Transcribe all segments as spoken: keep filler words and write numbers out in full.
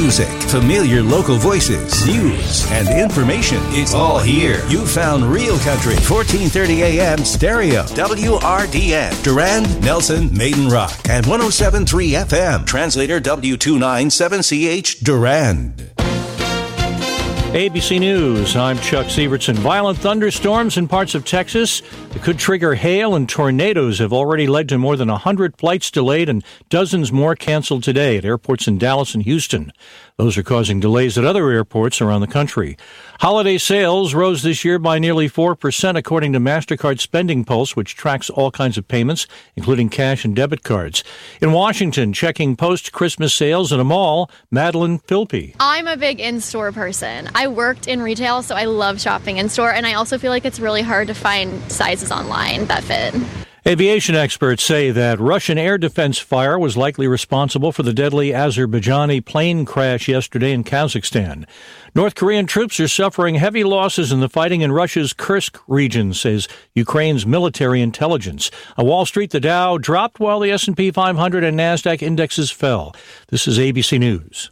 music, familiar local voices, news, and information. It's all here. You found Real Country, fourteen thirty a.m. stereo, W R D N, Durand, Nelson, Maiden Rock, and one oh seven point three F M. Translator W two ninety-seven C H, Durand. A B C News, I'm Chuck Sievertson. Violent thunderstorms in parts of Texas that could trigger hail and tornadoes have already led to more than one hundred flights delayed and dozens more canceled today at airports in Dallas and Houston. Those are causing delays at other airports around the country. Holiday sales rose this year by nearly four percent, according to MasterCard Spending Pulse, which tracks all kinds of payments, including cash and debit cards. In Washington, checking post-Christmas sales at a mall, Madeline Philpy. I'm a big in-store person. I worked in retail, so I love shopping in-store, and I also feel like it's really hard to find sizes online that fit. Aviation experts say that Russian air defense fire was likely responsible for the deadly Azerbaijani plane crash yesterday in Kazakhstan. North Korean troops are suffering heavy losses in the fighting in Russia's Kursk region, says Ukraine's military intelligence. On Wall Street, the Dow dropped while the S and P five hundred and NASDAQ indexes fell. This is A B C News.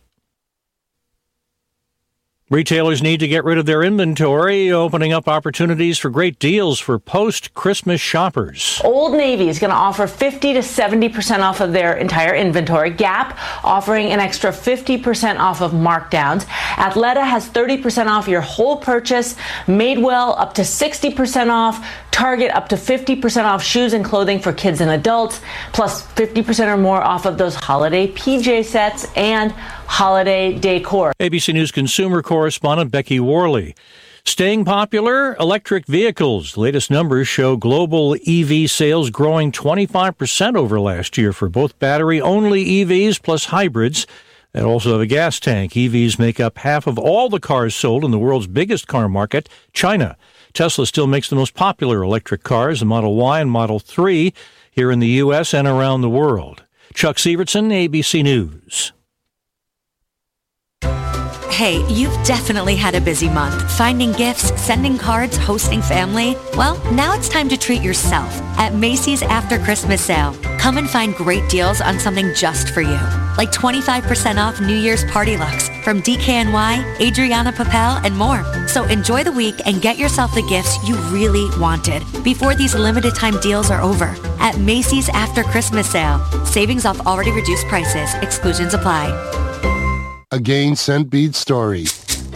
Retailers need to get rid of their inventory, opening up opportunities for great deals for post-Christmas shoppers. Old Navy is going to offer fifty to seventy percent off of their entire inventory. Gap offering an extra fifty percent off of markdowns. Athleta has thirty percent off your whole purchase. Madewell up to sixty percent off. Target up to fifty percent off shoes and clothing for kids and adults, plus fifty percent or more off of those holiday P J sets and holiday decor. A B C News consumer correspondent Becky Worley. Staying popular, electric vehicles. The latest numbers show global E V sales growing twenty-five percent over last year for both battery-only E Vs plus hybrids that also have a gas tank. E Vs make up half of all the cars sold in the world's biggest car market, China. Tesla still makes the most popular electric cars, the Model Y and Model three, here in the U S and around the world. Chuck Sievertson, A B C News. Hey, you've definitely had a busy month. Finding gifts, sending cards, hosting family. Well, now it's time to treat yourself at Macy's After Christmas Sale. Come and find great deals on something just for you. Like twenty-five percent off New Year's party looks from D K N Y, Adriana Papel, and more. So enjoy the week and get yourself the gifts you really wanted before these limited time deals are over. At Macy's After Christmas Sale. Savings off already reduced prices. Exclusions apply. A Gain Scent Bead story.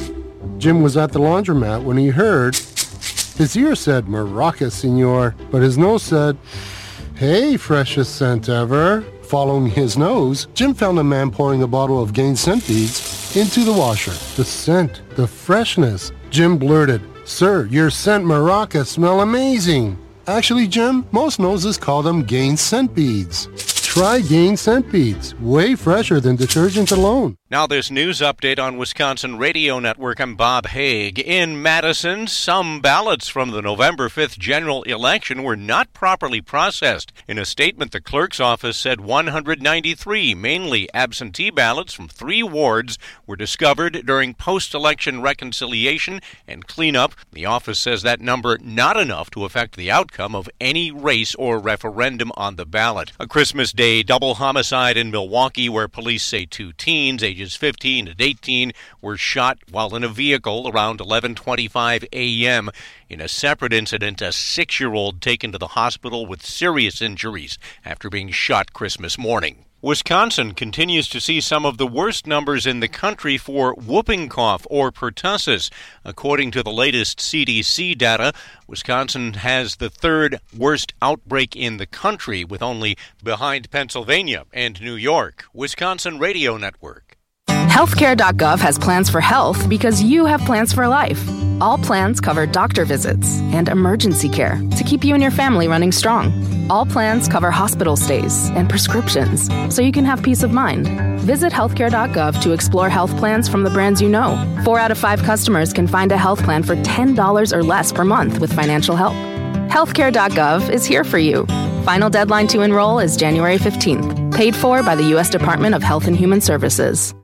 Jim was at the laundromat when he heard his ear said, "Maraca, senor," but his nose said, "Hey, freshest scent ever." Following his nose, Jim found a man pouring a bottle of Gain Scent Beads into the washer. The scent, the freshness. Jim blurted, "Sir, your scent Maraca smell amazing." Actually, Jim, most noses call them Gain Scent Beads. Try Gain Scent Beads, way fresher than detergent alone. Now this news update on Wisconsin Radio Network. I'm Bob Haig. In Madison, some ballots from the November fifth general election were not properly processed. In a statement, the clerk's office said one hundred ninety-three, mainly absentee ballots from three wards, were discovered during post-election reconciliation and cleanup. The office says that number not enough to affect the outcome of any race or referendum on the ballot. A Christmas Day double homicide in Milwaukee, where police say two teens, ages fifteen and eighteen, were shot while in a vehicle around eleven twenty-five a.m. In a separate incident, a six-year-old taken to the hospital with serious injuries after being shot Christmas morning. Wisconsin continues to see some of the worst numbers in the country for whooping cough or pertussis. According to the latest C D C data, Wisconsin has the third worst outbreak in the country, with only behind Pennsylvania and New York. Wisconsin Radio Network. Healthcare dot gov has plans for health because you have plans for life. All plans cover doctor visits and emergency care to keep you and your family running strong. All plans cover hospital stays and prescriptions so you can have peace of mind. Visit healthcare dot gov to explore health plans from the brands you know. Four out of five customers can find a health plan for ten dollars or less per month with financial help. healthcare dot gov is here for you. Final deadline to enroll is January fifteenth. Paid for by the U S Department of Health and Human Services.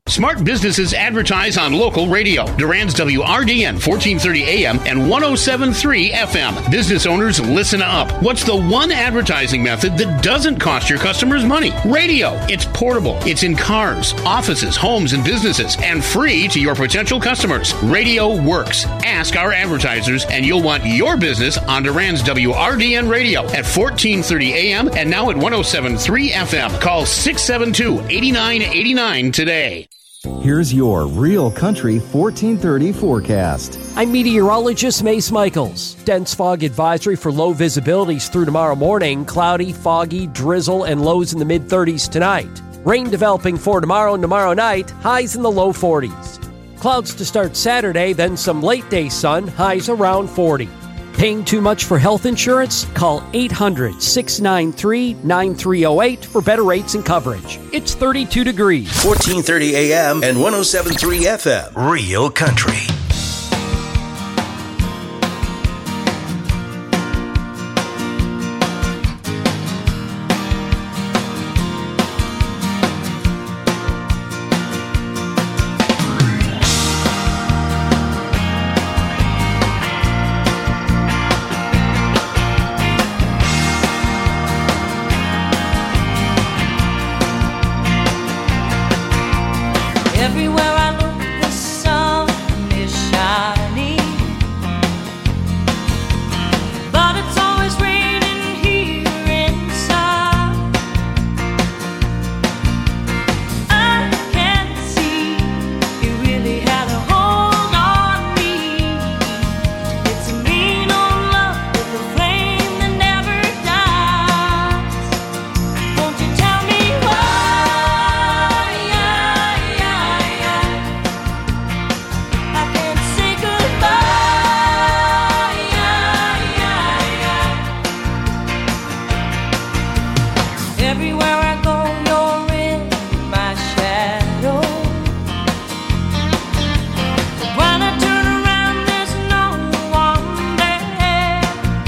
Smart businesses advertise on local radio. Durand's W R D N fourteen thirty A M and one oh seven point three F M. Business owners, listen up. What's the one advertising method that doesn't cost your customers money? Radio. It's portable. It's in cars, offices, homes, and businesses, and free to your potential customers. Radio works. Ask our advertisers, and you'll want your business on Durand's W R D N radio at fourteen thirty A M and now at one oh seven point three F M. Call six seven two, eight nine eight nine today. Here's your Real Country fourteen thirty forecast. I'm meteorologist Mace Michaels. Dense fog advisory for low visibilities through tomorrow morning. Cloudy, foggy, drizzle, and lows in the mid-thirties tonight. Rain developing for tomorrow and tomorrow night. Highs in the low forties. Clouds to start Saturday, then some late-day sun. Highs around forty. Paying too much for health insurance? Call eight hundred, six nine three, nine three oh eight for better rates and coverage. It's thirty-two degrees. fourteen thirty A M and one oh seven point three F M. Real Country. Everywhere I look, the sun is shining, but it's always raining here inside. I can't see you really had a hold on me. It's a mean old love with a flame that never dies. Won't you tell me why? Everywhere I go, you're in my shadow. When I turn around, there's no one there,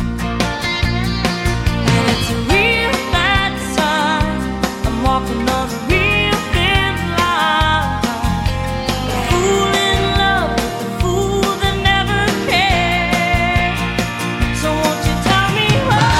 and it's a real bad sign. I'm walking on a real thin line. A fool in love with a fool that never cared. So won't you tell me why?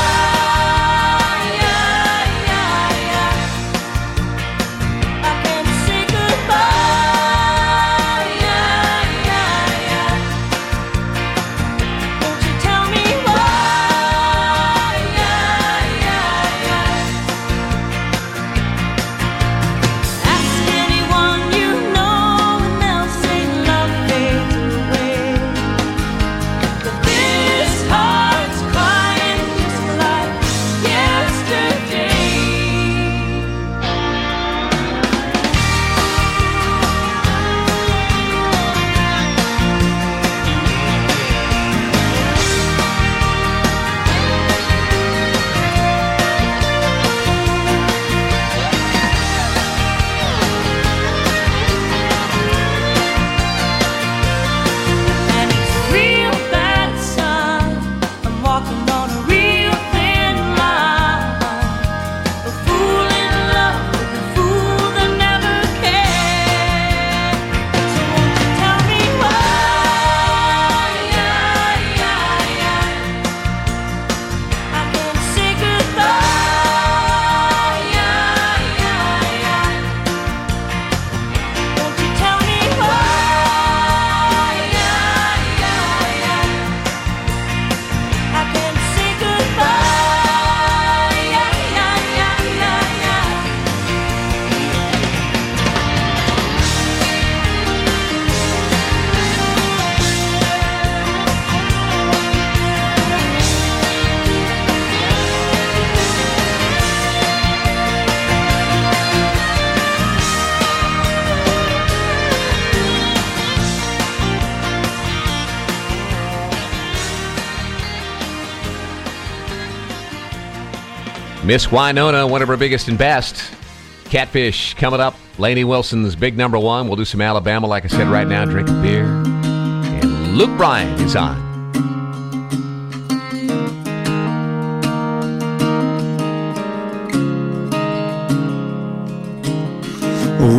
Miss Winona, one of her biggest and best. Catfish coming up. Lainey Wilson's big number one. We'll do some Alabama, like I said, right now. Drink a beer. And Luke Bryan is on.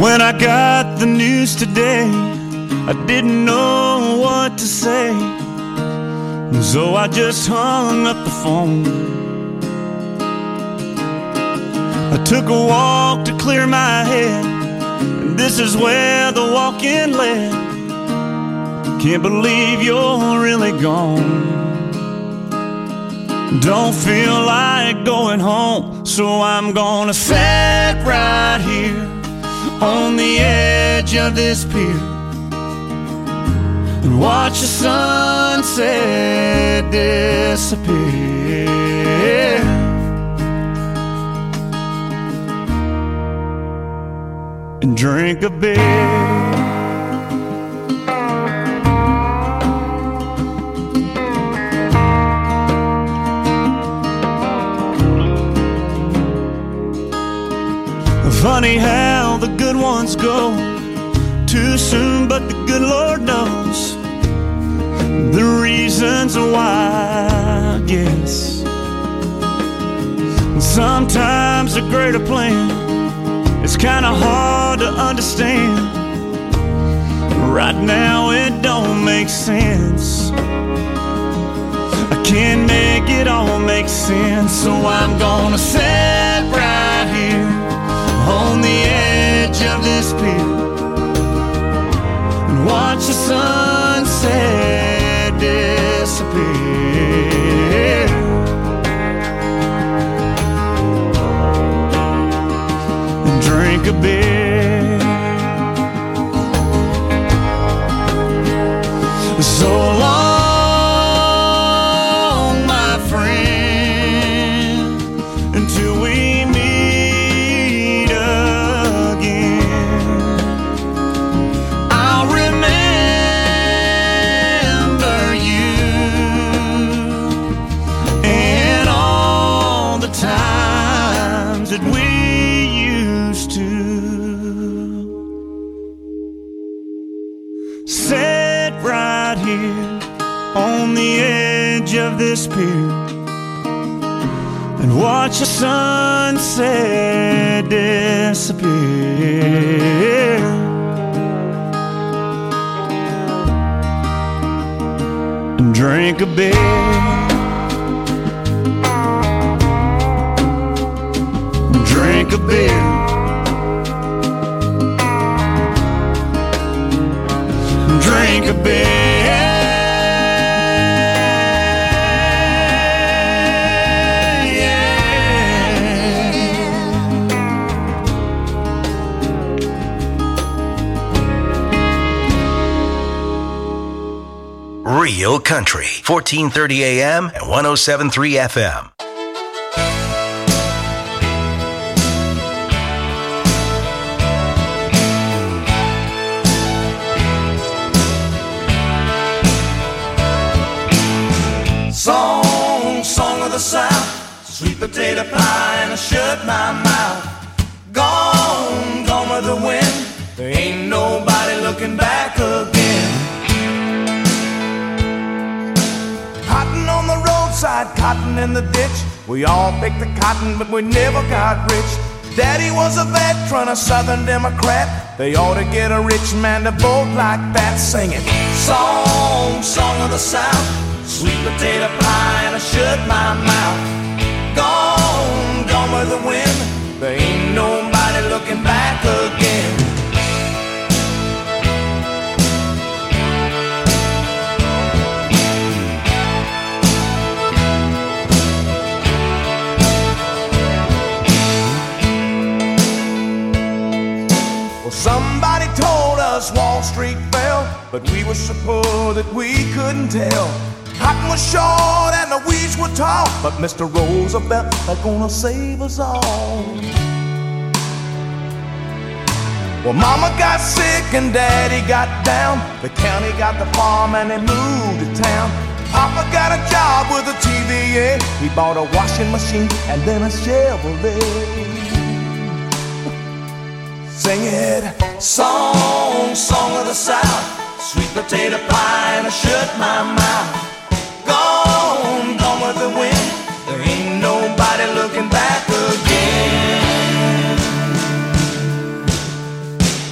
When I got the news today, I didn't know what to say, so I just hung up the phone. I took a walk to clear my head, and this is where the walk-in led. Can't believe you're really gone. Don't feel like going home, so I'm gonna sit right here on the edge of this pier and watch the sunset disappear. And drink a beer. Funny how the good ones go too soon, but the good Lord knows the reasons why, I guess. Sometimes a greater plan is kinda hard to understand. Right now it don't make sense. I can't make it all make sense, so I'm gonna sit right here on the edge of this pier and watch the sunset disappear. And drink a beer. So long, my friend, until we on the edge of this pier and watch the sunset disappear. And drink a beer. Drink a beer. Drink a beer. Real Country, fourteen thirty A M and one oh seven point three F M. Song, song of the South, sweet potato pie and I shut my mouth. Gone, gone with the wind, there ain't nobody looking back again. Cotton on the roadside, cotton in the ditch. We all picked the cotton, but we never got rich. Daddy was a veteran, a Southern Democrat. They ought to get a rich man to vote like that. Singing song, song of the South, sweet potato pie and I shut my mouth. Gone, gone with the wind, there ain't nobody looking back again. Somebody told us Wall Street fell, but we were so poor that we couldn't tell. Cotton was short and the weeds were tall, but Mister Roosevelt is gonna save us all. Well, Mama got sick and Daddy got down. The county got the farm and they moved to town. Papa got a job with a T V A. He bought a washing machine and then a Chevrolet. Sing it, song, song of the South, sweet potato pie and I shut my mouth. Gone, gone with the wind, there ain't nobody looking back again.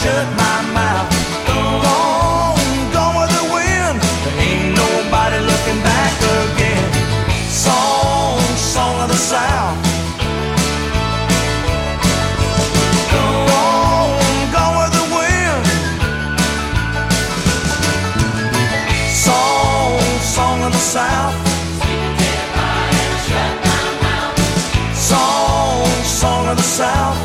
shut my mouth. Go on, go with the wind. There ain't nobody looking back again. Song, song of the South. Go on, go with the wind. Song, song of the South. Song, song of the South.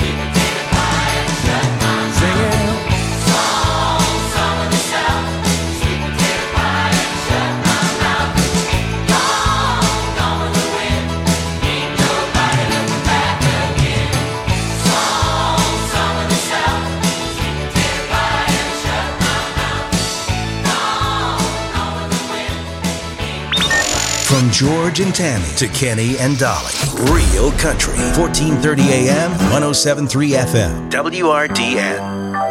From George and Tammy to Kenny and Dolly. Real Country. fourteen thirty A M, one oh seven point three F M. W R D N.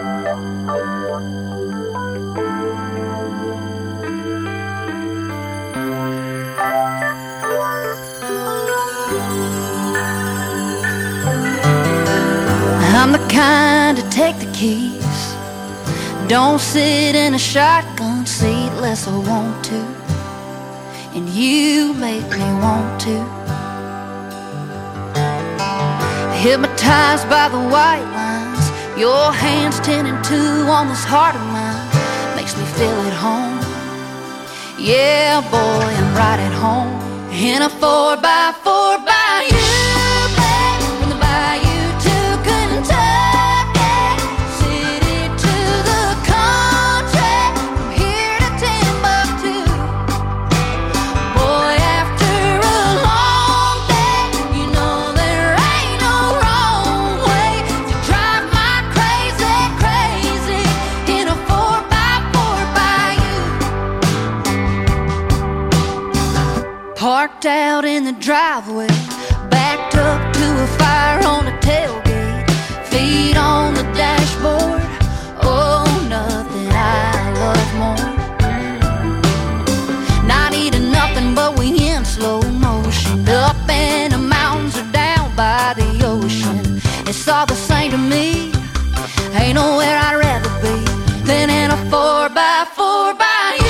I'm the kind to take the keys. Don't sit in a shotgun seat unless I want to. And you make me want to. Hypnotized by the white lines, your hands ten and two on this heart of mine makes me feel at home. Yeah, boy, I'm right at home. In a four by four by you, babe, from the bayou to Kentucky, city to the country, from here to Timbuktu. Boy, after a long day, you know there ain't no wrong way to drive my crazy, crazy in a four by four by you. Parked out in the driveway, backed up to a fire on the tailgate, feet on the dashboard. Oh, nothing I love more. Not eating nothing but we in slow motion, up in the mountains or down by the ocean. It's all the same to me. Ain't nowhere I'd rather be than in a four by four by you.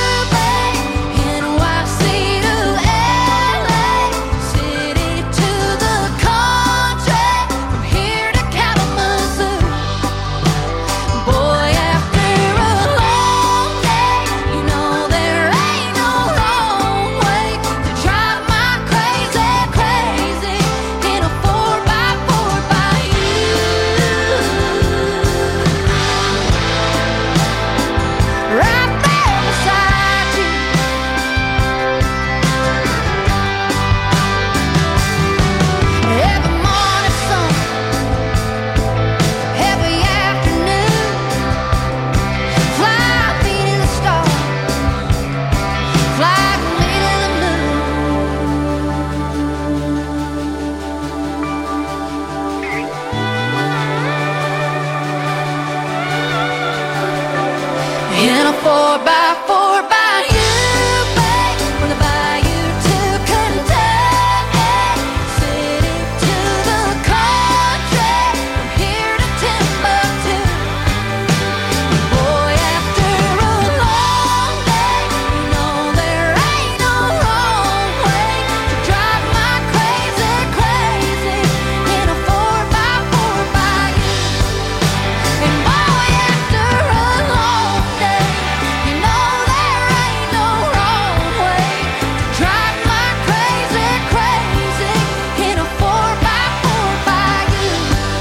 In a four by four by you, babe, from the bayou to Kentucky, city to the country, from here to Timbuktu. Boy, after a long day, you know there ain't no wrong way to drive my crazy, crazy in a four by four by you. And boy, after a long day, you know there ain't no wrong way to drive my crazy, crazy in a four by four by you.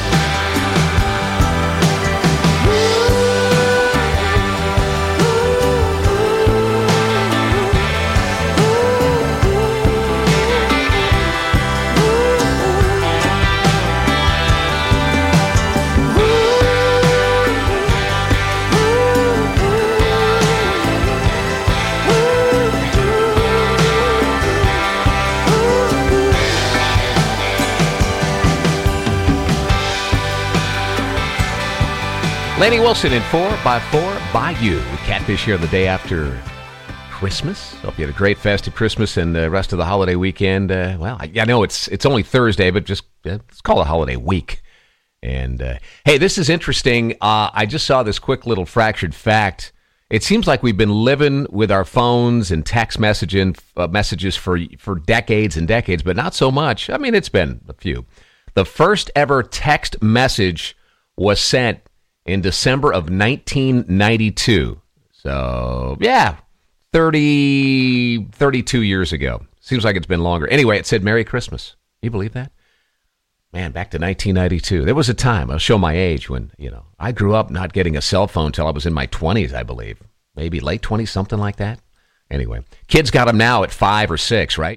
Lainey Wilson in four by four by you. Catfish here the day after Christmas. Hope you had a great festive Christmas and the rest of the holiday weekend. Uh, well, I, I know it's it's only Thursday, but just uh, let's call it holiday week. And, uh, hey, this is interesting. Uh, I just saw this quick little fractured fact. It seems like we've been living with our phones and text messaging uh, messages for for decades and decades, but not so much. I mean, it's been a few. The first ever text message was sent in December of nineteen ninety-two. So, yeah, thirty, thirty-two years ago. Seems like it's been longer. Anyway, it said Merry Christmas. You believe that? Man, back to nineteen ninety-two. There was a time, I'll show my age, when, you know, I grew up not getting a cell phone until I was in my twenties, I believe. Maybe late twenties, something like that. Anyway, kids got them now at five or six, right?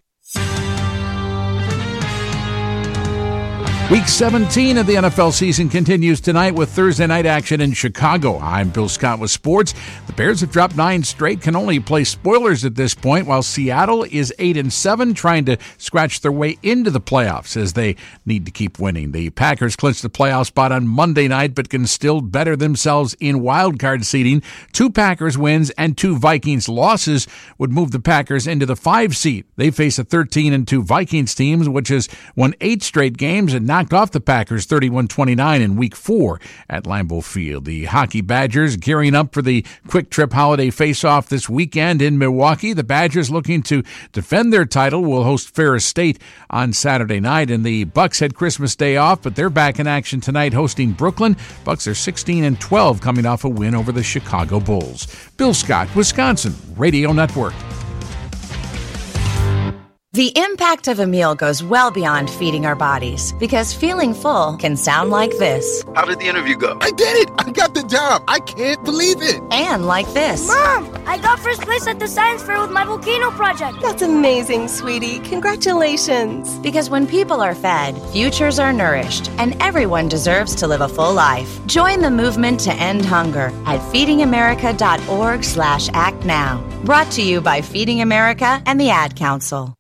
Week seventeen of the N F L season continues tonight with Thursday night action in Chicago. I'm Bill Scott with sports. The Bears have dropped nine straight, can only play spoilers at this point, while Seattle is eight and seven, trying to scratch their way into the playoffs as they need to keep winning. The Packers clinched the playoff spot on Monday night, but can still better themselves in wild card seeding. Two Packers wins and two Vikings losses would move the Packers into the five seed. They face a thirteen and two Vikings team, which has won eight straight games and knocked off the Packers thirty-one twenty-nine in week four at Lambeau Field. The Hockey Badgers gearing up for the Quick Trip Holiday Face-Off this weekend in Milwaukee. The Badgers, looking to defend their title, will host Ferris State on Saturday night, and the Bucks had Christmas Day off, but they're back in action tonight hosting Brooklyn. Bucks are sixteen and twelve, coming off a win over the Chicago Bulls. Bill Scott, Wisconsin Radio Network. The impact of a meal goes well beyond feeding our bodies, because feeling full can sound like this. How did the interview go? I did it! I got the job! I can't believe it! And like this. Mom, I got first place at the science fair with my volcano project. That's amazing, sweetie. Congratulations. Because when people are fed, futures are nourished, and everyone deserves to live a full life. Join the movement to end hunger at feedingamerica.org slash act now. Brought to you by Feeding America and the Ad Council.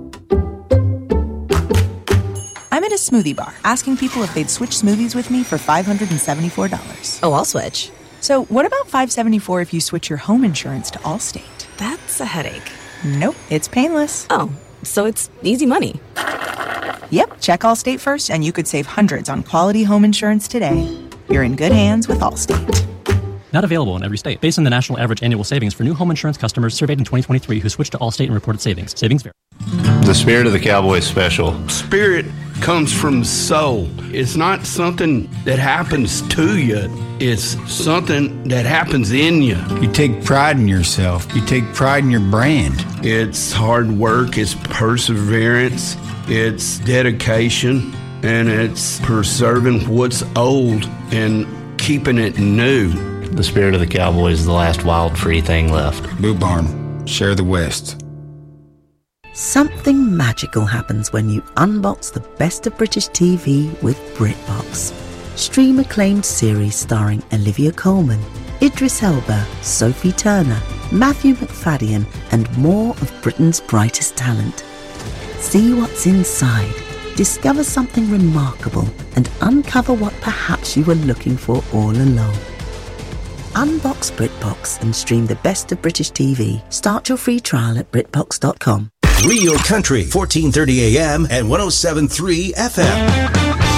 I'm at a smoothie bar asking people if they'd switch smoothies with me for five hundred seventy-four dollars. Oh, I'll switch. So what about five hundred seventy-four dollars if you switch your home insurance to Allstate? That's a headache. Nope, it's painless. Oh, so it's easy money. Yep, check Allstate first and you could save hundreds on quality home insurance today. You're in good hands with Allstate. Not available in every state. Based on the national average annual savings for new home insurance customers surveyed in twenty twenty-three who switched to Allstate and reported savings. Savings vary. The Spirit of the Cowboy special. Spirit comes from soul. It's not something that happens to you. It's something that happens in you. You take pride in yourself. You take pride in your brand. It's hard work. It's perseverance. It's dedication. And it's preserving what's old and keeping it new. The Spirit of the Cowboy is the last wild free thing left. Boot Barn. Share the West. Something magical happens when you unbox the best of British T V with BritBox. Stream acclaimed series starring Olivia Colman, Idris Elba, Sophie Turner, Matthew McFadden, and more of Britain's brightest talent. See what's inside, discover something remarkable, and uncover what perhaps you were looking for all along. Unbox BritBox and stream the best of British T V. Start your free trial at BritBox dot com. Real Country, fourteen thirty A M and one oh seven point three F M.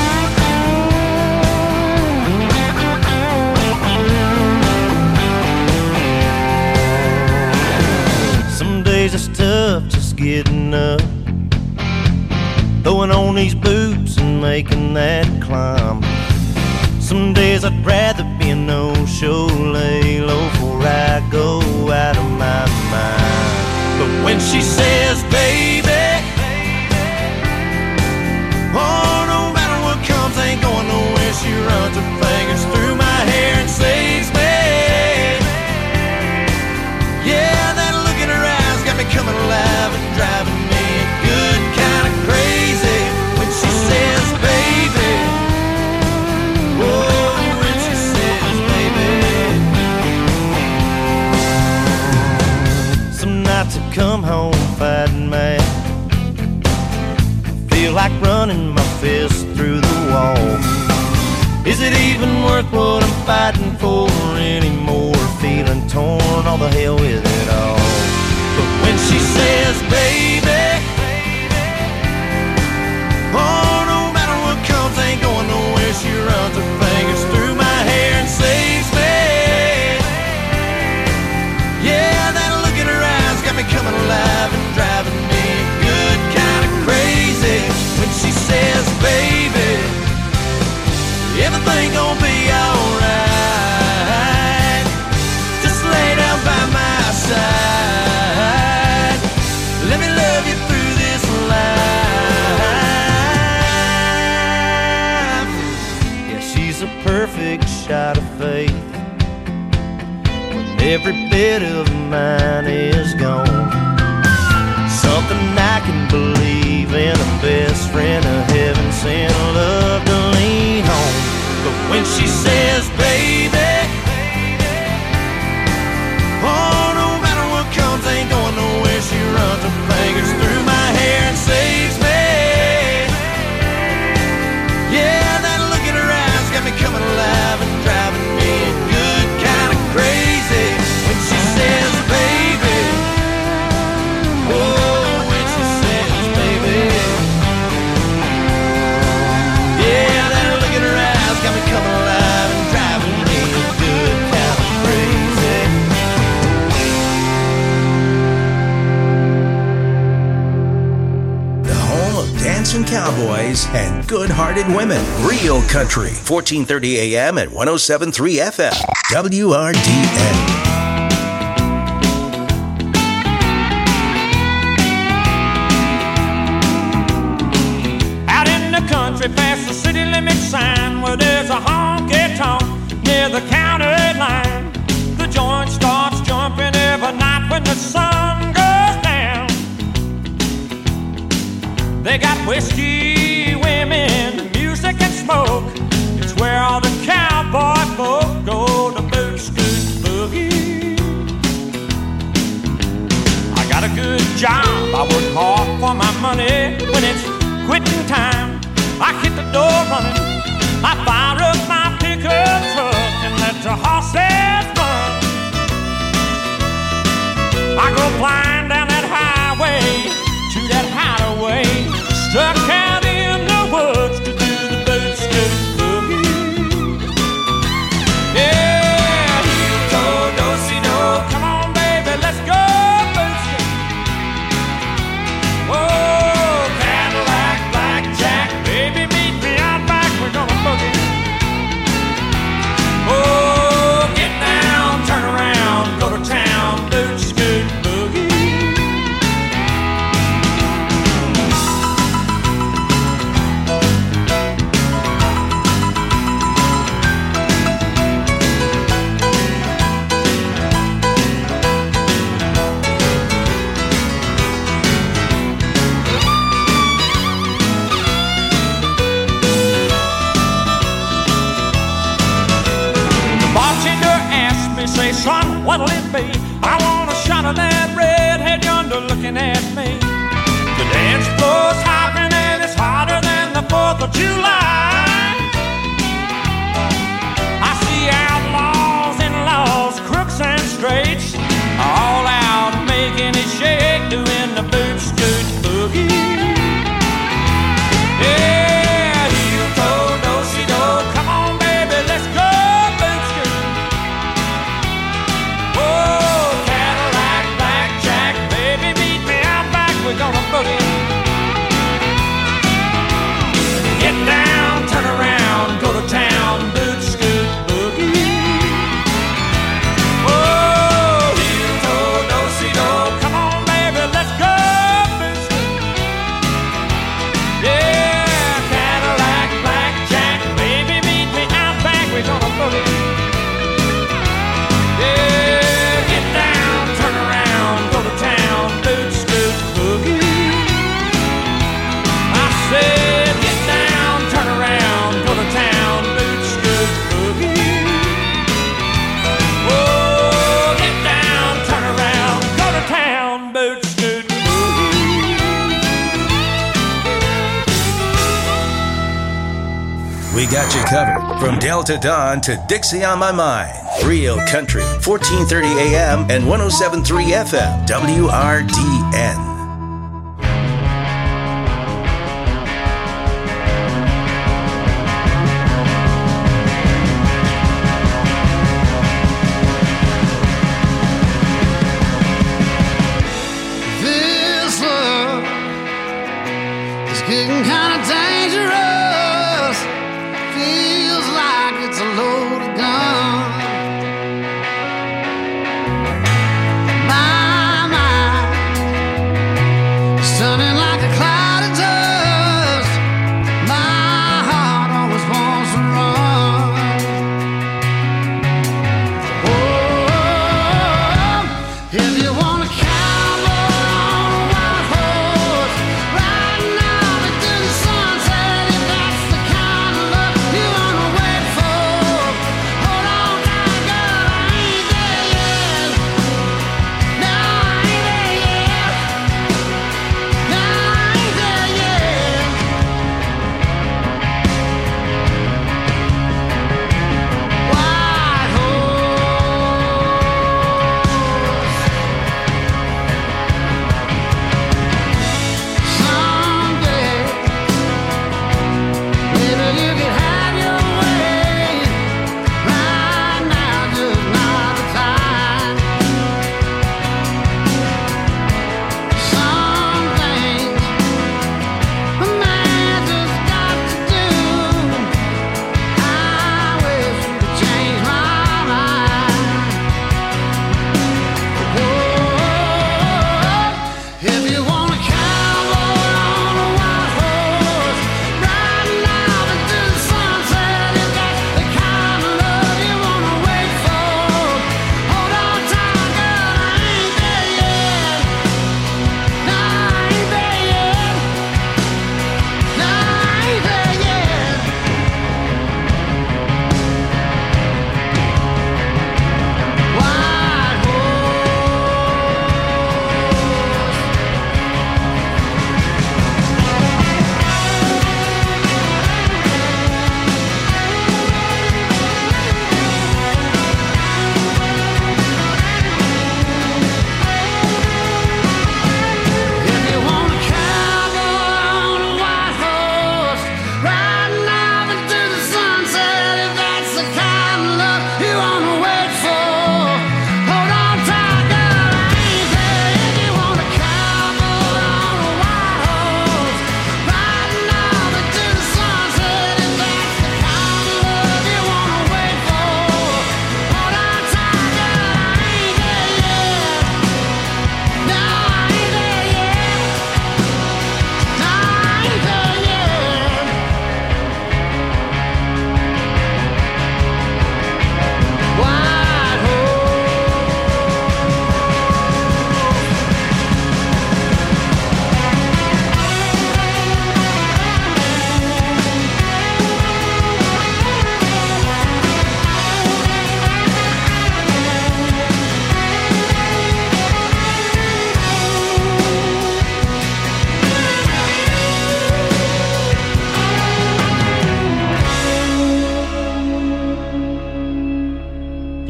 Some days it's tough just getting up, throwing on these boots and making that climb. Some days I'd rather be a no-show, lay low before I go out of my mind. But when she says, baby, oh, no matter what comes, ain't going nowhere. She runs her fingers through my hair and saves me. Yeah, that look in her eyes got me coming alive and driving me good kind of crazy. When she says, baby, oh, when she says, baby. Some nights I come home fighting mad, feel like running my fist through the wall. Is it even worth what I'm fighting for anymore? Feeling torn, all the hell with it all. But when she says, baby, oh, no matter what comes, ain't going nowhere. She runs every bit of mine is gone. Something I can believe in, a best friend of heaven sent love to lean on. But when she says, baby, oh, no matter what comes, ain't going nowhere. She runs her fingers through my hair and saves me. Yeah, that look in her eyes got me coming alive and driving me good kind of crazy. When she says, baby, oh, when she says, baby, yeah, that look in her eyes got me coming alive and driving me good kind of crazy. The home of dancing cowboys and good-hearted women. Real Country, fourteen thirty A M at one oh seven point three F M. W R D N. Out in the country past the city limit sign, where there's a honky-tonk near the county line. The joint starts jumping every night when the sun goes down. They got whiskey, women, music and smoke. It's where all the cowboy folk go to boot scoot boogie. I got a good job, I work hard for my money. When it's quitting time, I hit the door running. I fire up my pickup truck and let the horses run. I go flying down that highway to that hideaway, stuck out in the woods to do the boot scoot boogie. Yeah, heel toe, do-si-do, come on baby, let's go boot scoot. Whoa, Cadillac, blackjack, baby meet me out back, we're gonna boogie. Oh, get down, turn around, go to town, boot scoot boogie. Say, son, what'll it be? I want a shot of that redhead yonder looking at me. The dance floor's hopping and it's hotter than the fourth of July. I see outlaws and laws, crooks and straights, all out making it shake, doing the boot scoot boogie. Yeah, heel toe, do-si-do, come on baby, let's go boot scoot. Oh, Cadillac, blackjack, baby, meet me out back, we're gonna boogie. Get down, turn around, go to town, boot scoot boogie. Oh, heel toe, do-si-do, come on baby, let's go boot scoot. Yeah, Cadillac, blackjack, baby, meet me out back, we're gonna boogie. Yeah, get down, turn around, go to town, boot scoot boogie. I said, get down, turn around, go to town, boot scoot boogie. Oh, get down, turn around, go to town, boot scoot boogie. We got you covered from Delta Dawn to Dixie on My Mind. Real Country, fourteen thirty A M and one oh seven point three F M. W R D N. This love is getting kind of dangerous. Feels like it's a loaded gun. My mind is turning like a cloud of dust. My heart always wants to run. Oh,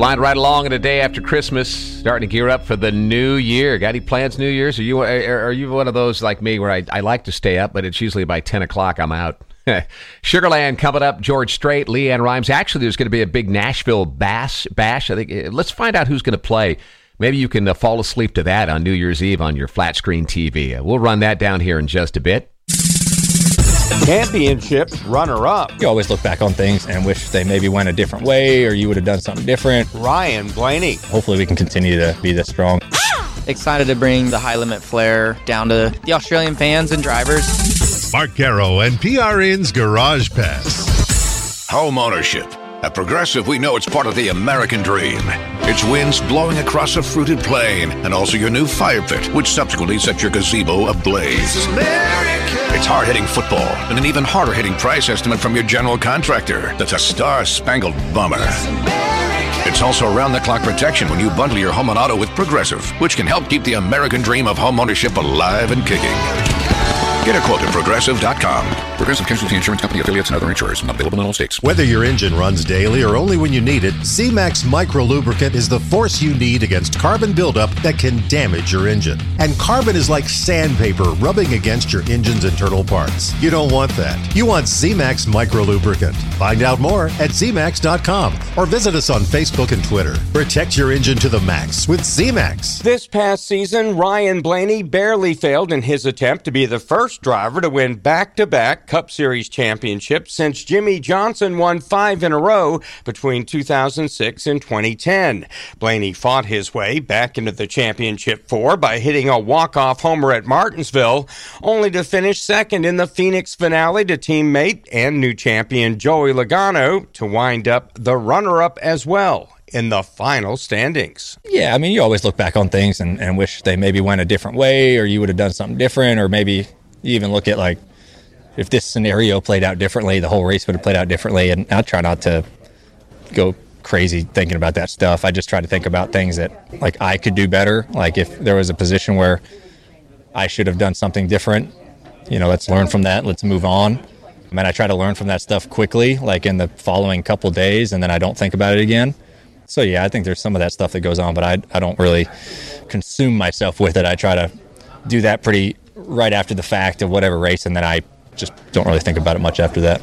Wind right along in a day after Christmas, starting to gear up for the new year. Got any plans New Year's? Are you are, are you one of those like me where I, I like to stay up, but it's usually by ten o'clock I'm out? Sugarland coming up. George Strait, Leanne Rimes. Actually, there's going to be a big Nashville bass bash. I think. Let's find out who's going to play. Maybe you can uh, fall asleep to that on New Year's Eve on your flat screen T V. Uh, we'll run that down here in just a bit. Championships runner-up. You always look back on things and wish they maybe went a different way or you would have done something different. Ryan Blaney. Hopefully we can continue to be this strong. Excited to bring the high limit flare down to the Australian fans and drivers. Mark Garrow and P R N's Garage Pass. Home ownership. At Progressive, we know it's part of the American dream. It's winds blowing across a fruited plain, and also your new fire pit, which subsequently sets your gazebo ablaze. It's hard-hitting football, and an even harder-hitting price estimate from your general contractor. That's a star-spangled bummer. It's also around-the-clock protection when you bundle your home and auto with Progressive, which can help keep the American dream of home ownership alive and kicking. Get a quote at Progressive dot com. Progressive Casualty Insurance Company, affiliates, and other insurers. Not available in all states. Whether your engine runs daily or only when you need it, C-Max Micro Lubricant is the force you need against carbon buildup that can damage your engine. And carbon is like sandpaper rubbing against your engine's internal parts. You don't want that. You want C-Max Micro Lubricant. Find out more at C Max dot com or visit us on Facebook and Twitter. Protect your engine to the max with C-Max. This past season, Ryan Blaney barely failed in his attempt to be the first driver to win back-to-back Cup Series championships since Jimmy Johnson won five in a row between two thousand six and twenty ten. Blaney fought his way back into the championship four by hitting a walk-off homer at Martinsville, only to finish second in the Phoenix finale to teammate and new champion Joey Logano to wind up the runner-up as well in the final standings. Yeah, I mean, you always look back on things and, and wish they maybe went a different way or you would have done something different, or maybe you even look at, like, if this scenario played out differently, the whole race would have played out differently. And I try not to go crazy thinking about that stuff. I just try to think about things that, like, I could do better. Like, if there was a position where I should have done something different, you know, let's learn from that. Let's move on. I mean, I try to learn from that stuff quickly, like in the following couple days, and then I don't think about it again. So, yeah, I think there's some of that stuff that goes on, but I, I don't really consume myself with it. I try to do that pretty right after the fact of whatever race, and then I just don't really think about it much after that.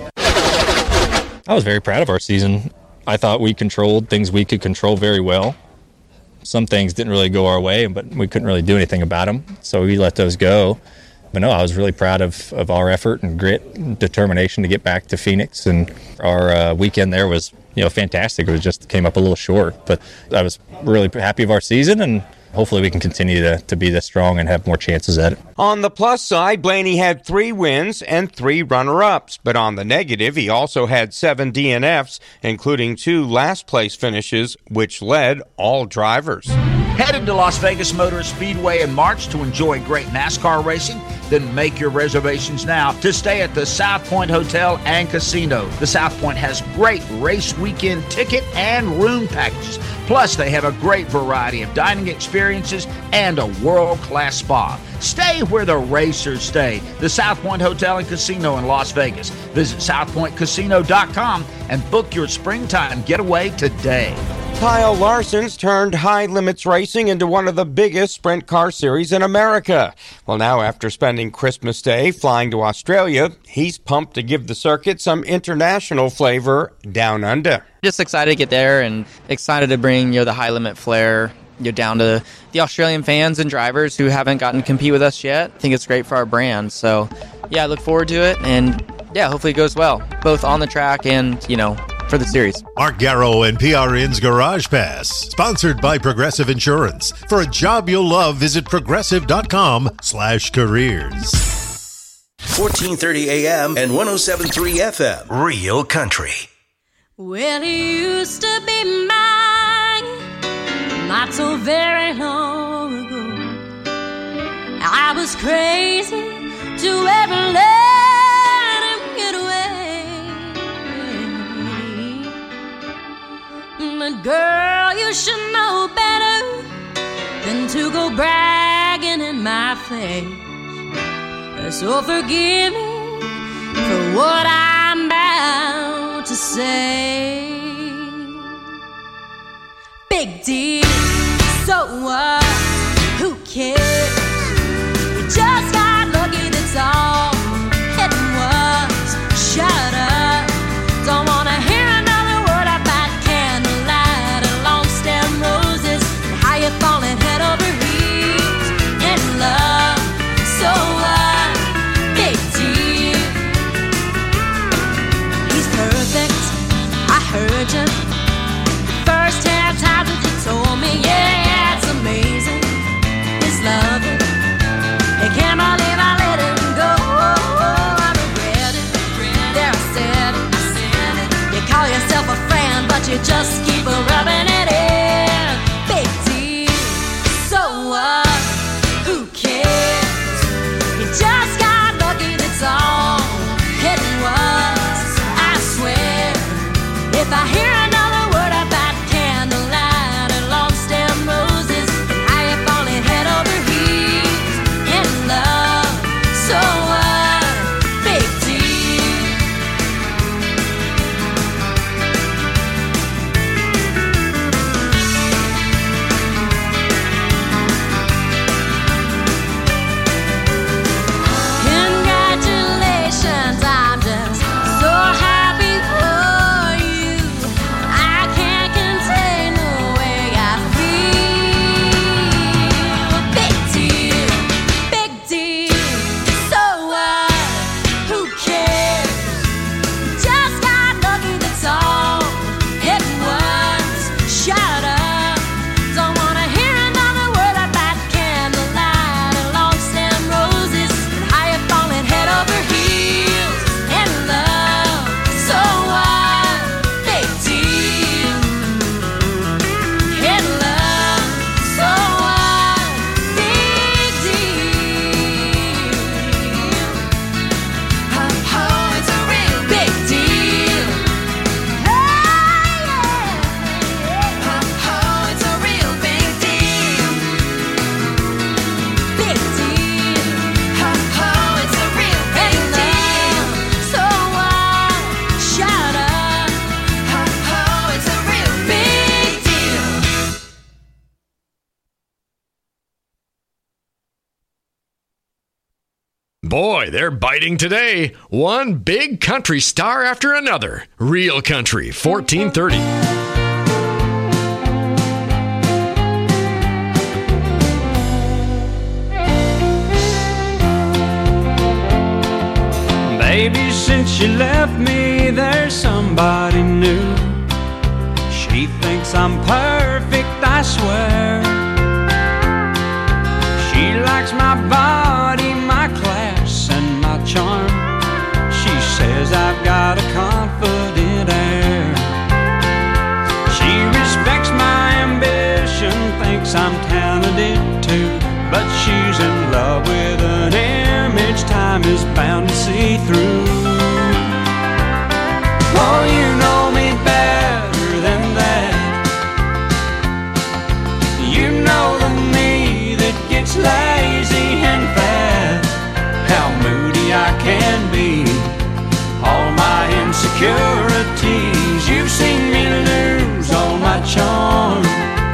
I was very proud of our season. I thought we controlled things we could control very well. Some things didn't really go our way, but we couldn't really do anything about them, so we let those go. But no, I was really proud of, of our effort and grit and determination to get back to Phoenix, and our uh, weekend there was, you know, fantastic. It was just came up a little short, but I was really happy of our season, and hopefully we can continue to, to be this strong and have more chances at it. On the plus side, Blaney had three wins and three runner-ups, but on the negative, he also had seven D N Fs, including two last-place finishes, which led all drivers. Headed to Las Vegas Motor Speedway in March to enjoy great NASCAR racing? Then make your reservations now to stay at the South Point Hotel and Casino. The South Point has great race weekend ticket and room packages. Plus, they have a great variety of dining experiences and a world-class spa. Stay where the racers stay. The South Point Hotel and Casino in Las Vegas. Visit south point casino dot com and book your springtime getaway today. Kyle Larson's turned High Limits Racing into one of the biggest sprint car series in America. Well, now after spending Christmas Day flying to Australia, he's pumped to give the circuit some international flavor down under. Just excited to get there and excited to bring, you know, the high limit flair, you know, down to the Australian fans and drivers who haven't gotten to compete with us yet. I think it's great for our brand. So, yeah, I look forward to it, and yeah, hopefully it goes well, both on the track and, you know, for the series. Mark Garrow and P R N's Garage Pass, sponsored by Progressive Insurance. For a job you'll love, visit progressive dot com slash careers. fourteen thirty A M and one oh seven point three F M. Real Country. Well, he used to be mine not so very long ago. I was crazy to ever let him get away. But girl, you should know better than to go bragging in my face. So forgive me for what I'm about to say. big deal. So what? Who cares? We just got lucky, that's all. It was. Shut up. Don't wanna hear another word about candlelight and long stem roses and how you're falling head over heels in love. So what? Big deal. He's perfect. I heard you. First ten times that you told me, yeah, it's amazing. His love. I can't believe I let him go. I regret it. There I said it. You call yourself a friend, but you just keep rubbing it in. Big deal. So what? Who cares? You just got lucky, that's all. It was. I swear. If I hear another word about candlelight and long stem roses, I am falling head over heels in love. So what? Big deal. Congratulations, I'm just so happy for you. I can't contain the way I feel. Big deal, big deal. So what? Who cares? Just got lucky, that's all. It was. Shut up. Don't wanna hear another word about candlelight and long stem roses and how you're falling head over heels in love. So what? Big deal. In love. So what? Big deal. Oh, oh, it's a real big deal. Oh, yeah. Oh, oh, it's a real big deal. Big deal. Oh, oh, it's a real big deal. So what? Shut up. Oh, oh, it's a real big deal. Boy, they're biting today. One big country star after another. Real Country, fourteen thirty. Baby, since you left me, there's somebody new. She thinks I'm perfect, I swear. She likes my body, my class, and my charm. She says I've got a confident air. She respects my ambition, thinks I'm talented too. But she's in love with an image time is bound to see through. Oh, you know me better than that. You know the me that gets lazy and fat. How moody I can be, all my insecurities. You've seen me lose all my charm.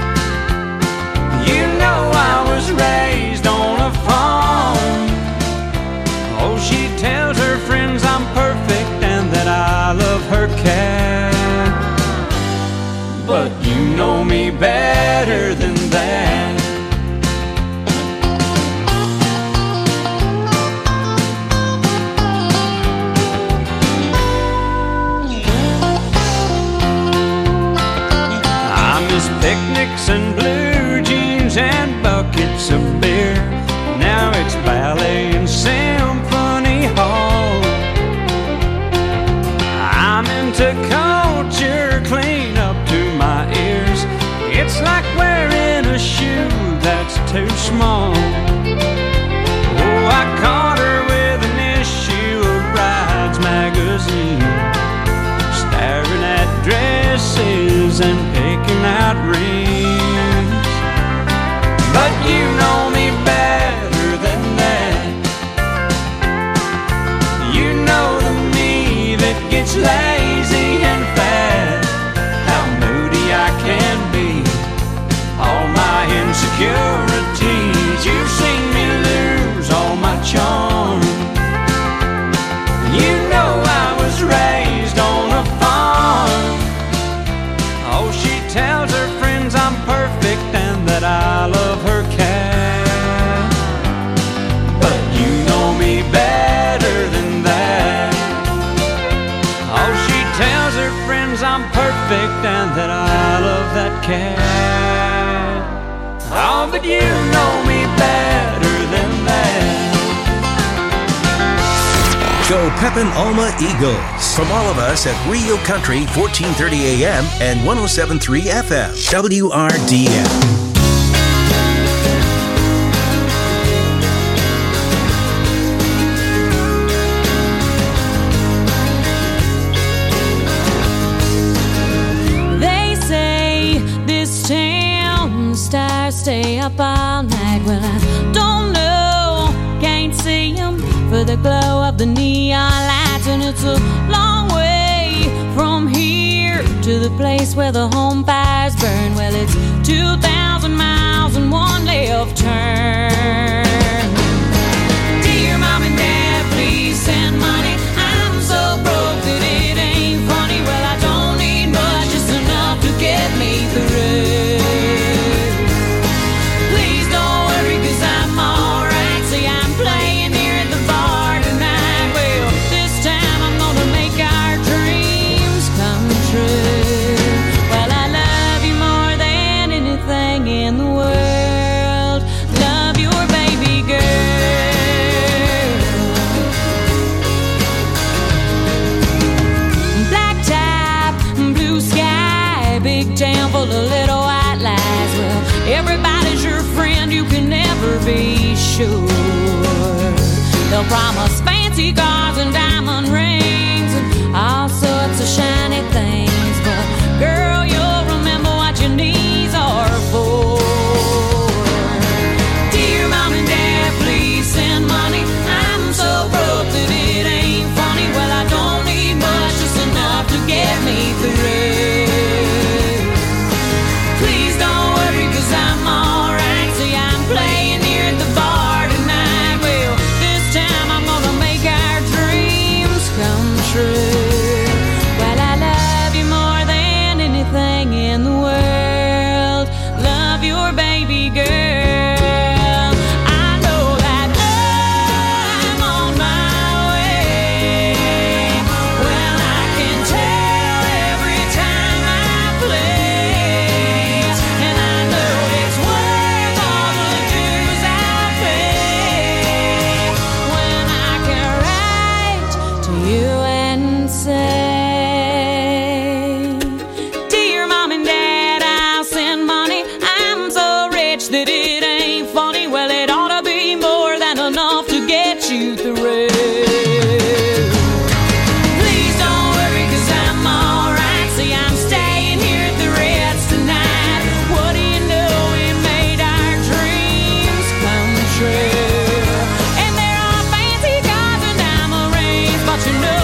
You know I was raised on a farm. Oh, she tells her friends I'm perfect and that I love her cat. But you know me better than that. I miss picnics and blue jeans and buckets of beer. Now it's ballet and symphony hall. I'm into culture clean up to my ears. It's like wearing perfect and that I love that cat. Oh, but you know me better than that. Go Pepin Alma Eagles. From all of us at Rio Country, fourteen thirty A M and one oh seven point three F M, W R D M. Stay up all night. Well, I don't know, can't see them for the glow of the neon lights. And it's a long way from here to the place where the home fires burn. Well, it's two thousand miles and one left turn. Dear Mom and Dad, please send money. I'm so broke that it ain't funny. Well, I don't need much, just enough to get me through. Be sure they'll promise fancy cars and diamond rings and all sorts of shiny things, but girl, you'll remember what your knees are for. Dear Mom and Dad, please send money. I'm so broke that it ain't funny. Well, I don't need much, just enough to get me through. Please don't worry, 'cause I'm alright. See, I'm playing true. Well, I love you more than anything in the world. Love your baby girl. I know that I'm on my way. Well, I can tell every time I play, and I know it's worth all the dues I pay when I can write to you. Say, dear Mom and Dad, I'll send money. I'm so rich that it ain't funny. Well, it ought to be more than enough to get you through. Please don't worry, 'cause I'm alright. See, I'm staying here at the Ritz tonight. What do you know, we made our dreams come true. And there are fancy cars and diamond rings, but you know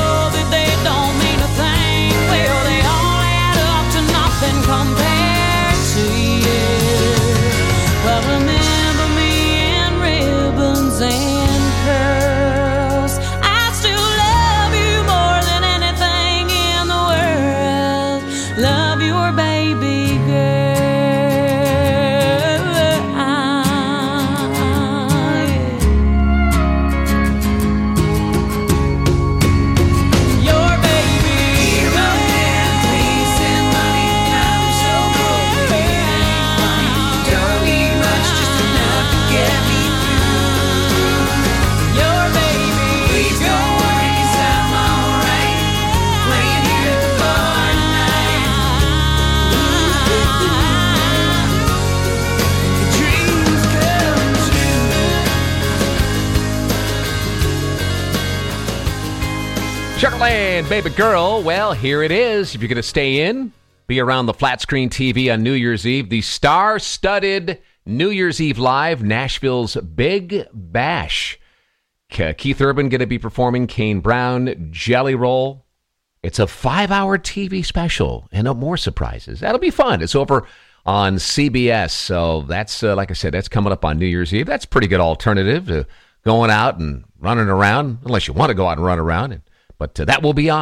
compared to you. Well, remember me in ribbons and curls. I still love you more than anything in the world. Love your baby girl. Your baby girl. Sugarland, baby girl. Well, here it is. If you're going to stay in, be around the flat screen T V on New Year's Eve, the star-studded New Year's Eve Live, Nashville's Big Bash. Keith Urban going to be performing, Kane Brown, Jelly Roll. It's a five-hour T V special, and no more surprises. That'll be fun. It's over on C B S, so that's, uh, like I said, that's coming up on New Year's Eve. That's a pretty good alternative to going out and running around, unless you want to go out and run around. And, but uh, that will be on.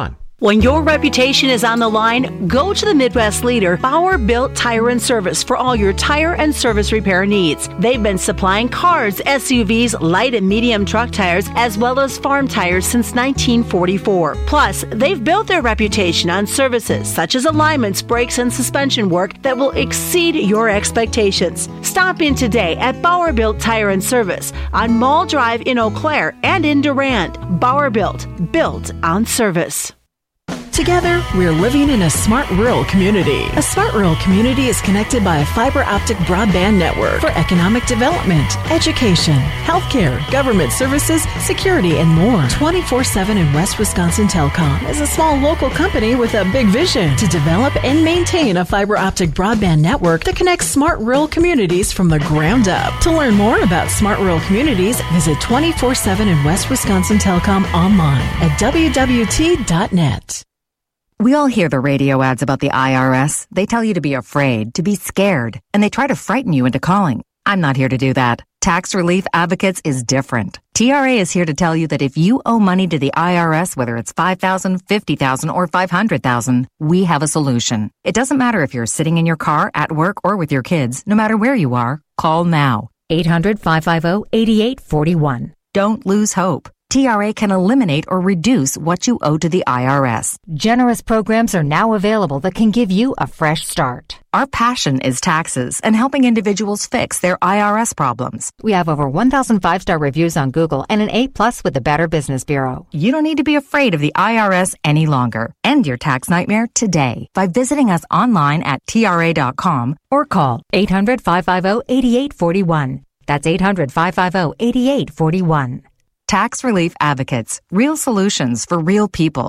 When your reputation is on the line, go to the Midwest leader, Bauer Built Tire and Service, for all your tire and service repair needs. They've been supplying cars, S U Vs, light and medium truck tires, as well as farm tires since nineteen forty-four. Plus, they've built their reputation on services such as alignments, brakes, and suspension work that will exceed your expectations. Stop in today at Bauer Built Tire and Service on Mall Drive in Eau Claire and in Durand. Bauer Built, built on service. Together, we're living in a smart rural community. A smart rural community is connected by a fiber optic broadband network for economic development, education, healthcare, government services, security, and more. twenty-four seven in West Wisconsin Telecom is a small local company with a big vision to develop and maintain a fiber optic broadband network that connects smart rural communities from the ground up. To learn more about smart rural communities, visit twenty-four seven in West Wisconsin Telecom online at w w t dot net. We all hear the radio ads about the I R S. They tell you to be afraid, to be scared, and they try to frighten you into calling. I'm not here to do that. Tax Relief Advocates is different. T R A is here to tell you that if you owe money to the I R S, whether it's five thousand dollars, fifty thousand dollars, or five hundred thousand dollars, we have a solution. It doesn't matter if you're sitting in your car, at work, or with your kids. No matter where you are, call now. eight hundred, five five zero, eight eight four one. Don't lose hope. T R A can eliminate or reduce what you owe to the I R S. Generous programs are now available that can give you a fresh start. Our passion is taxes and helping individuals fix their I R S problems. We have over one thousand five-star reviews on Google and an A plus with the Better Business Bureau. You don't need to be afraid of the I R S any longer. End your tax nightmare today by visiting us online at T R A dot com or call eight hundred, five five zero, eight eight four one. That's eight hundred, five five zero, eight eight four one. Tax Relief Advocates. Real solutions for real people.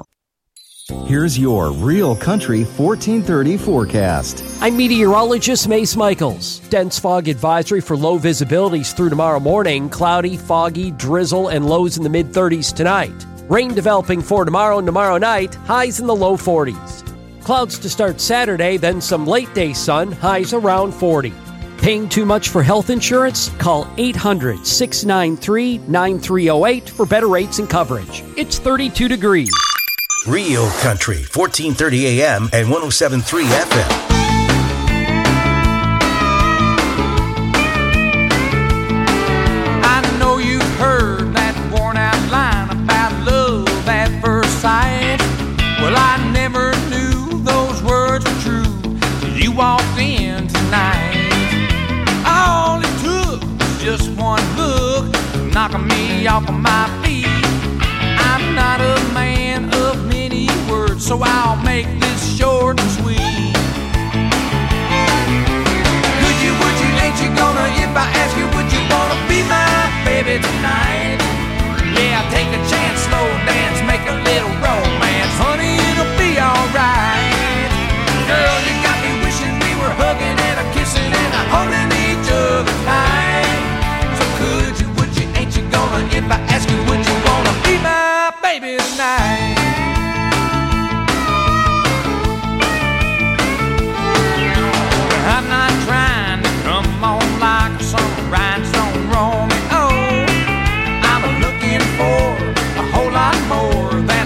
Here's your Real Country fourteen thirty forecast. I'm meteorologist Mace Michaels. Dense fog advisory for low visibilities through tomorrow morning. Cloudy, foggy, drizzle, and lows in the mid-thirties tonight. Rain developing for tomorrow and tomorrow night. Highs in the low forties. Clouds to start Saturday, then some late-day sun. Highs around forty. Paying too much for health insurance? Call eight hundred, six nine three, nine three zero eight for better rates and coverage. It's thirty-two degrees. Real Country, fourteen thirty A M and one oh seven point three F M. I know you've heard that worn out line about love at first sight. Well, I never knew those words were true till you walked in tonight. All it took was just one look, knocking me off of my feet. I'm not a man of many words, so I'll make this short and sweet. Could you, would you, ain't you gonna, if I ask you, would you wanna be my baby tonight? Yeah, take a chance, slow dance, make a little romance. Honey, it'll be alright. Girl, you got me wishing we were hugging and a kissing and a holding each other tight. So could you, would you, ain't you gonna, if I ask you, would you wanna be my baby tonight? I'm not trying to come on like some rhinestone Romeo. I'm looking for a whole lot more than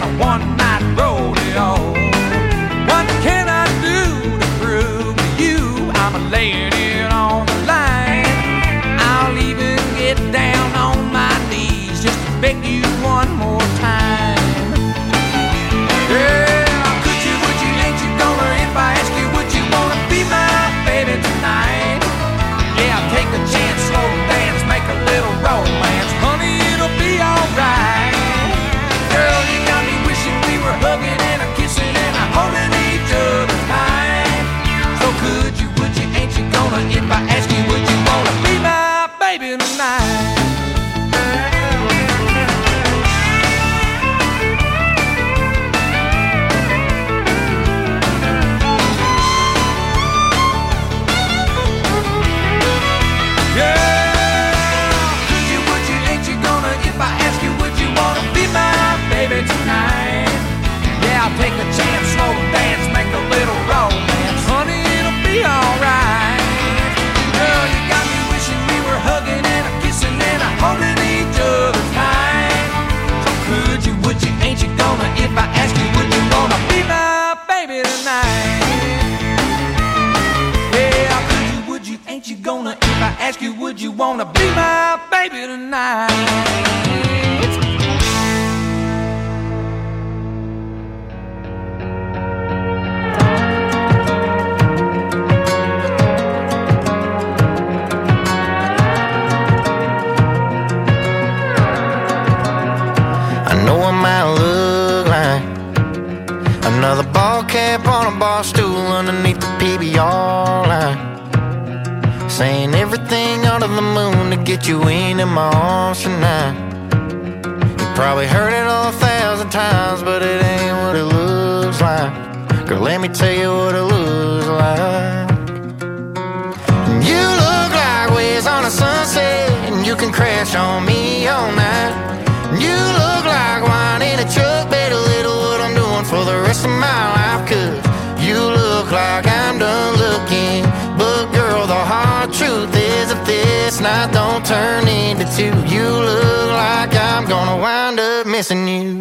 on a bar stool underneath the P B R line, saying everything under the moon to get you into my arms tonight. You probably heard it all a thousand times, but it ain't what it looks like. Girl, let me tell you what it looks like. You look like waves on a sunset, and you can crash on me all night. You look like wine in a truck, better little what I'm doing for the rest of my life. Cause you look like I'm done looking, but girl, the hard truth is if this night don't turn into two, you look like I'm gonna wind up missing you.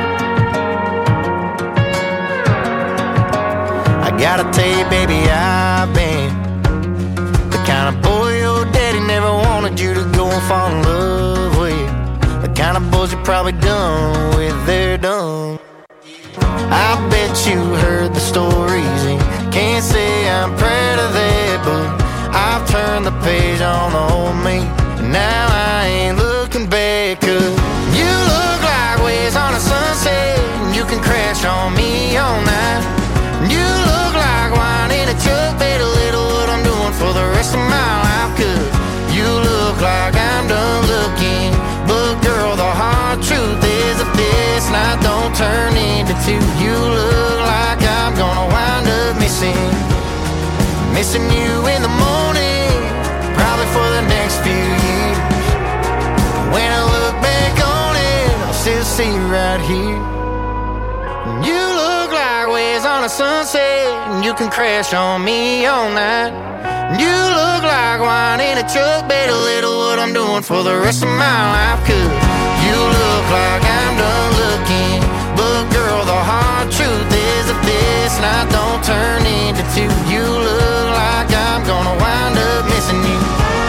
I gotta tell you, baby, I've been the kind of boy your daddy never wanted you to go and fall in love with. The kind of boys you're probably done with, they're done. I bet you heard the stories and can't say I'm proud of that, but I've turned the page on the old me, and now I ain't looking back. Cause you look like waves on a sunset, and you can crash on me all night. You look like wine in a truck, better little what I'm doing for the rest of my life. Cause you look like I'm done looking, but girl, the hard truth is if this night don't turn into two, you look like I'm gonna wind up missing Missing you in the morning, probably for the next few years. When I look back on it, I'll still see you right here. You look like waves on a sunset, and you can crash on me all night. You look like wine in a truck, bet a little what I'm doing for the rest of my life. Cause you look like I'm done looking, but girl, the hard truth is if this night don't turn into two, you look like I'm gonna wind up missing you.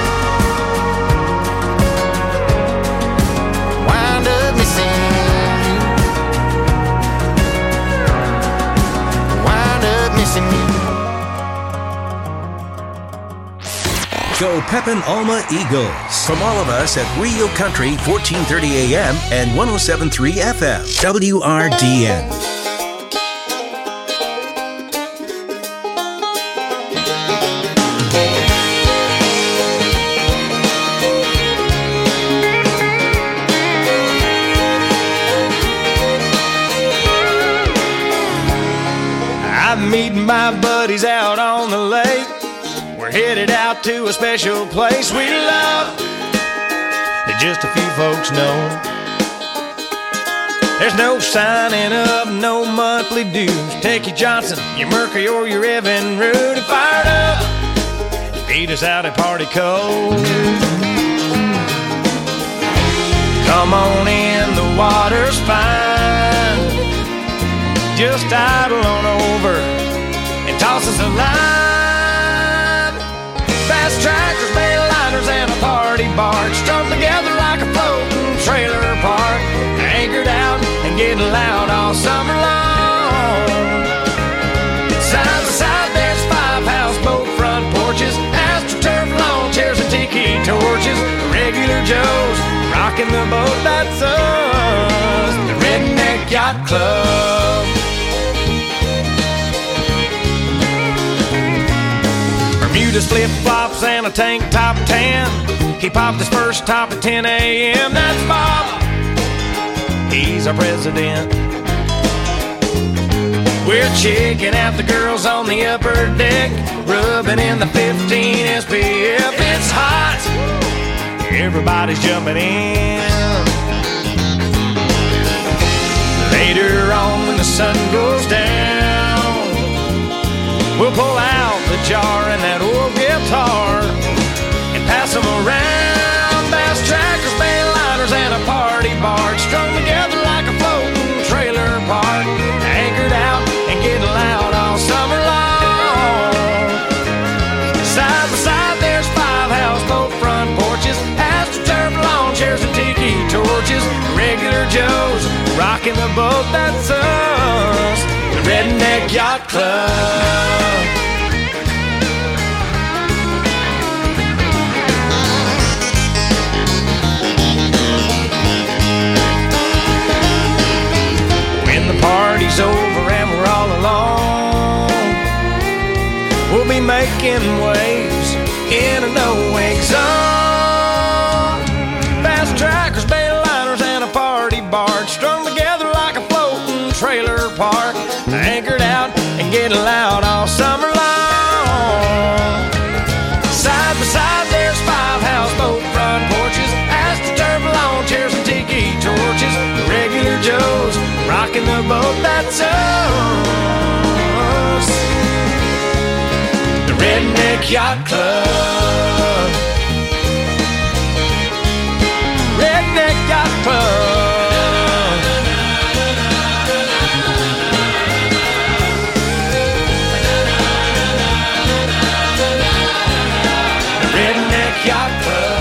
Wind up missing you. Wind up missing you. Go Pepin Alma Eagles. From all of us at Real Country, fourteen thirty A M and one oh seven point three F M, W R D N. I'm meeting my buddies out on the lake. We're headed out to a special place we love that just a few folks know. There's no signing up, no monthly dues. Take your Johnson, your Mercury, or your Evan Root and fired up. Beat us out at Party Cove. Come on in, the water's fine. Just idle on over and toss us a line. Fast tractors, bail liners, and a party barge strung together like a floating trailer park. Anchored out and getting loud all summer long. Side by side there's five houseboat front porches, AstroTurf lawn chairs and tiki torches. Regular Joes rocking the boat, that's us, the Redneck Yacht Club. Bermuda's flip-flops and a tank top tan. He popped his first top at ten A M That's Bob, he's our president. We're checking out the girls on the upper deck, rubbing in the fifteen S P F. It's hot, everybody's jumping in. Later on when the sun goes down, we'll pull out the jar and that old guitar and pass them around. Bass trackers, bail liners, and a party barge strung together like a floating trailer park. Anchored out and getting loud all summer long. Side by side there's five houseboat front porches, AstroTurf lawn chairs and tiki torches. Regular Joes rocking the boat, that's us, the Redneck Yacht Club. When the party's over and we're all alone, making waves in a no-wake zone. Fast trackers, bail liners, and a party barge strung together like a floating trailer park, anchored out and getting loud all summer long. Side by side, there's five houseboat front porches, astroturf lawn chairs and tiki torches. The regular Joes rocking the boat that's us. The Redneck Yacht Club. Redneck Yacht Club. The Redneck Yacht Club.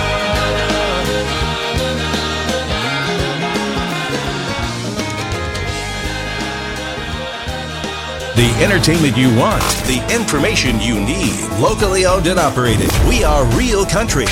The entertainment you want, the information you need. Locally owned and operated. We are Real Country.